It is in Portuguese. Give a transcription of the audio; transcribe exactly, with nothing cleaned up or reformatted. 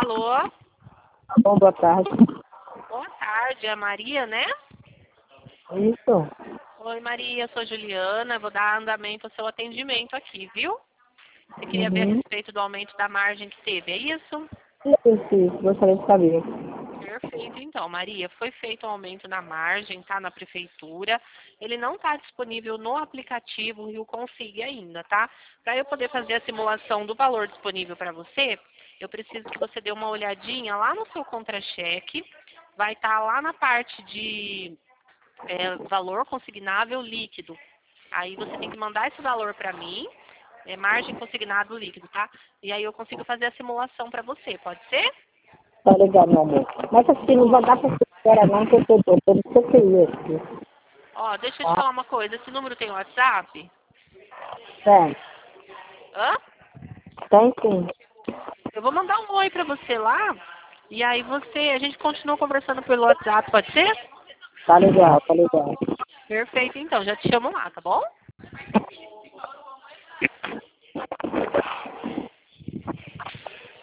Alô? Bom, boa tarde. Boa tarde, é a Maria, né? Isso. Oi, Maria, eu sou Juliana, vou dar andamento ao seu atendimento aqui, viu? Você queria ver a Uhum. respeito do aumento da margem que teve, é isso? Isso, isso. Gostaria de saber. Perfeito, então, Maria, foi feito um aumento na margem, tá? Na prefeitura. Ele não está disponível no aplicativo Rio Config ainda, tá? Para eu poder fazer a simulação do valor disponível para você, eu preciso que você dê uma olhadinha lá no seu contra-cheque. Vai estar lá na parte de é, valor consignável líquido. Aí você tem que mandar esse valor para mim, é margem consignado líquido, tá? E aí eu consigo fazer a simulação para você, pode ser? Tá legal, meu amor. Mas assim, não vai dar pra ser agora não, que eu tô todo C P I aqui. Ó, deixa eu te Tá? falar uma coisa. Esse número tem WhatsApp? Tem. Hã? Tem sim. Eu vou mandar um oi pra você lá. E aí você, a gente continua conversando pelo WhatsApp, pode ser? Tá legal, tá legal. Perfeito, então. Já te chamo lá, tá bom?